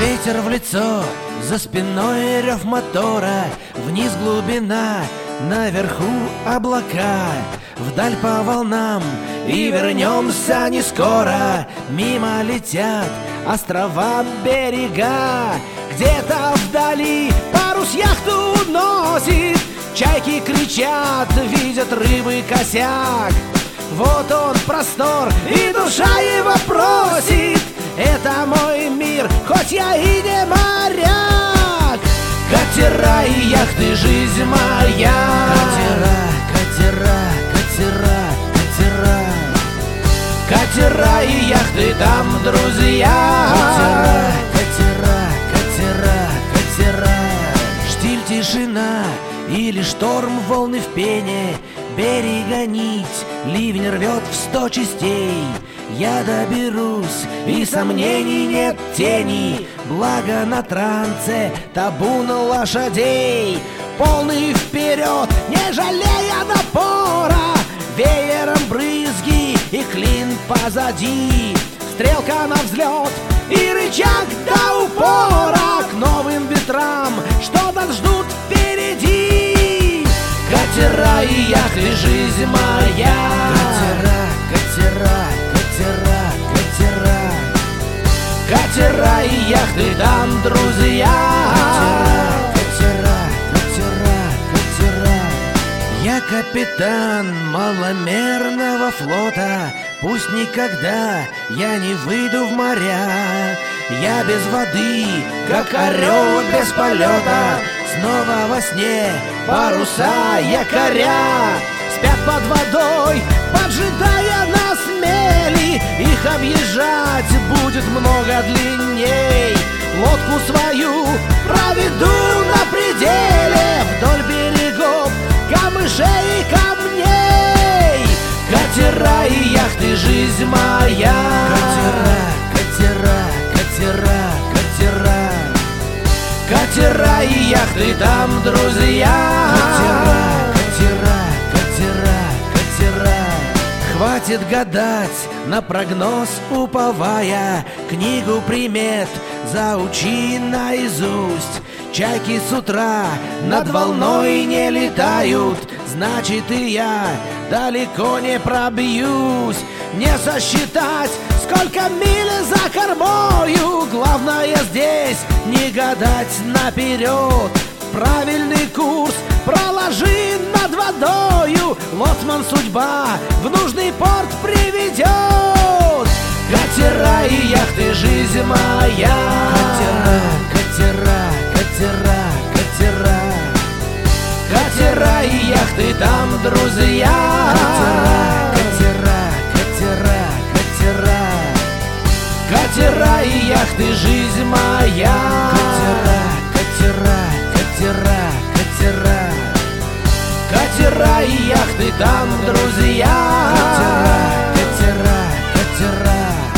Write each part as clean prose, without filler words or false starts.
Ветер в лицо, за спиной рев мотора, вниз глубина, наверху облака. Вдаль по волнам и вернемся не скоро. Мимо летят острова, берега. Где-то вдали парус яхту носит. Чайки кричат, видят рыбы косяк. Вот он простор, и душа его просит. Это мой мир, хоть я и не моряк. Катера и яхты, жизнь моя. Катера, катера, катера, катера. Катера и яхты, там друзья. Катера, катера, катера, катера. Штиль, тишина или шторм, волны в пене. Берега нить, ливень рвет в 100 частей. Я доберусь, и сомнений нет тени. Благо на трансе табун лошадей. Полный вперед, не жалея напора. Веером брызги и клин позади. Стрелка на взлет и рычаг до упора. К новым ветрам, что нас ждут впереди. Катера и яхты, жизнь моя. Катера, катера, катера, катера. Катера и яхты, там друзья. Катера, катера, катера, катера. Я капитан маломерного флота. Пусть никогда я не выйду в моря. Я без воды, как орел без полета. Снова во сне паруса якоря спят под водой, поджидая нас мели. Их объезжать будет много длинней. Лодку свою проведу на пределе вдоль берегов камышей и камней. Катера и яхты, жизнь моя. Катера, катера, катера, катера. Катера и яхты, там друзья. Катера, катера, катера, катера. Хватит гадать, на прогноз уповая. Книгу примет заучи наизусть. Чайки с утра над волной не летают. Значит, и я далеко не пробьюсь. Не сосчитать, сколько миль за кормою. Главное здесь не гадать наперед. Правильный курс проложи над водою. Лоцман судьба в нужный порт приведет. Катера и яхты, жизнь моя. Катера, катера, катера, катера. Катера и яхты, там друзья. Катера, катера, катера, катера. Катера и яхты, жизнь моя. Катера, катера, катера, катера. Катера и яхты, там друзья. Катера, катера,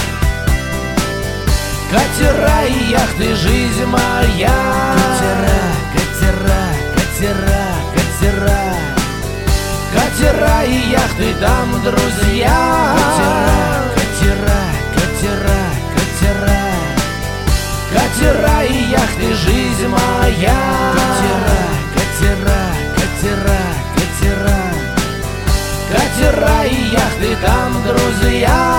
катера. Катера и яхты, жизнь моя. Катера, катера, катера, катера. Катера и яхты, там друзья. Катера, катера, катера, катера. Катера и яхты, жизнь моя. Катера, катера, катера, катера. Катера и яхты, там друзья.